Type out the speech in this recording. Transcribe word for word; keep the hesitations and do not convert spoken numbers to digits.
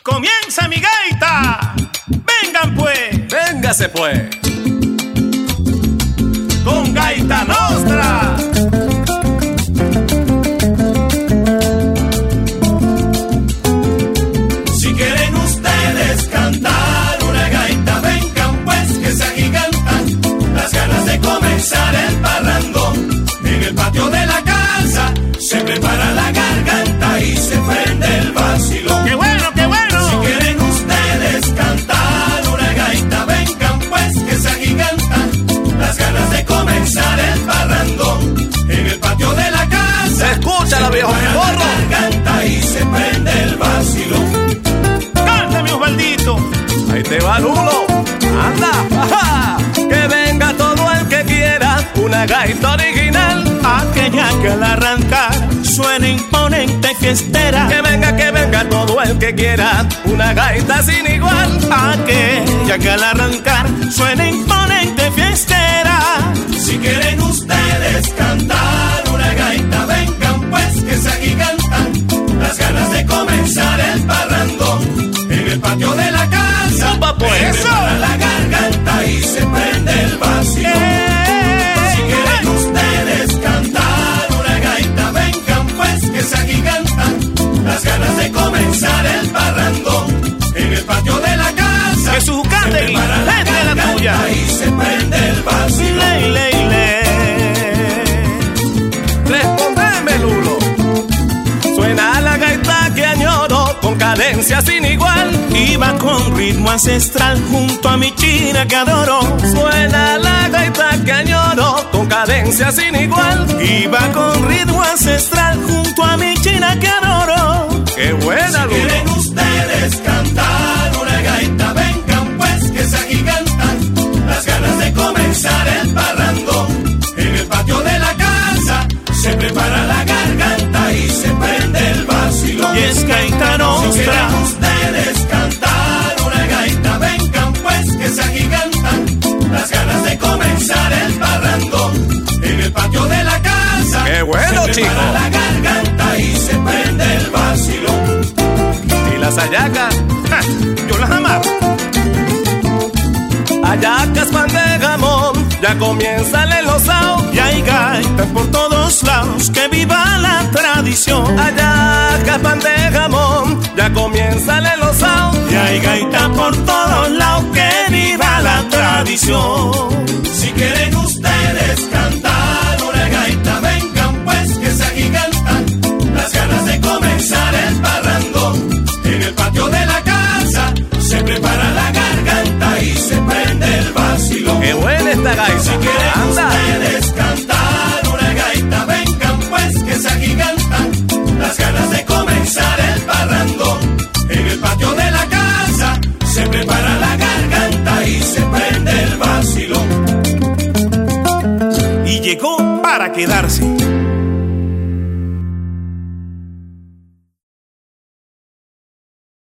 comienza mi gaita. Vengan pues, véngase pues, con Gaita Nostra. Si quieren ustedes cantar una gaita, vengan pues que se agigantan las ganas de comenzar el parrandón. En el patio de la casa se prepara la garganta y se prende el vacilón. ¡Qué bueno, qué bueno! Si quieren ustedes cantar una gaita, vengan pues que se agigantan las ganas de comenzar el parrandón. En el patio de la casa se escucha la viejo porro, la garganta y se prende el vacilón. ¡Cántame, Osvaldito! Ahí te va Lulo, anda, ajá. Que venga todo el que quiera una gaita original, aquella que al arrancar suena imponente y fiestera. Que venga, que venga todo el que quiera una gaita sin igual, aquella que al arrancar suena imponente y fiestera. Si quieren ustedes cantar una gaita, vengan pues que se agigantan las ganas de comenzar el parrandón. En el patio de la casa ¡Opa, pues! se prepara la garganta y se prende el vacío. ¡Eh! Si quieren ustedes cantar una gaita, vengan pues que se agigantan las ganas de comenzar el parrandón. En el patio de la casa que su cante se prepara la gente la garganta tuya y se prende el vacío. Le, le, le. Respondeme Lulo. Suena la gaita que añoro con cadencia sin igual, y va con ritmo ancestral junto a mi china que adoro. Suena la gaita que añoro con cadencia sin igual, y va con ritmo ancestral junto a mi china que adoro. ¡Qué buena, Si Lulo! quieren ustedes cantar una gaita, vengan pues que se agigantan las ganas de comenzar el parrandón. En el patio de la casa se prepara la garganta y se prende el vacilón. Y es Gaita Si Nostra. quieren ustedes cantar una gaita, vengan pues que se agigantan las ganas de comenzar el parrandón. En el patio de la casa ¡Qué bueno, se chico! prepara la garganta y se prende el vacilón. ¿Y las hallacas? Ja, yo las amarro. Hallacas, pan de jamón, ya comienza el enlosao. Y hay gaitas por todos lados, que viva la tradición. Hallacas, pan de jamón, ya comienza el enlosao. Y hay gaita por todos lados, que viva la tradición. Si quieren ustedes cantar una gaita, vengan pues que se agigantan las ganas de comenzar el parrandón. En el patio de la casa se prepara la garganta y se prende el vacilón. ¡Qué buena esta gaita! Si quieren ¡Anda! ustedes cantar una gaita, vengan pues que se agigantan las ganas de comenzar el parrandón. En el patio de la casa se prepara la garganta y se prende el vacilón. Y llegó para quedarse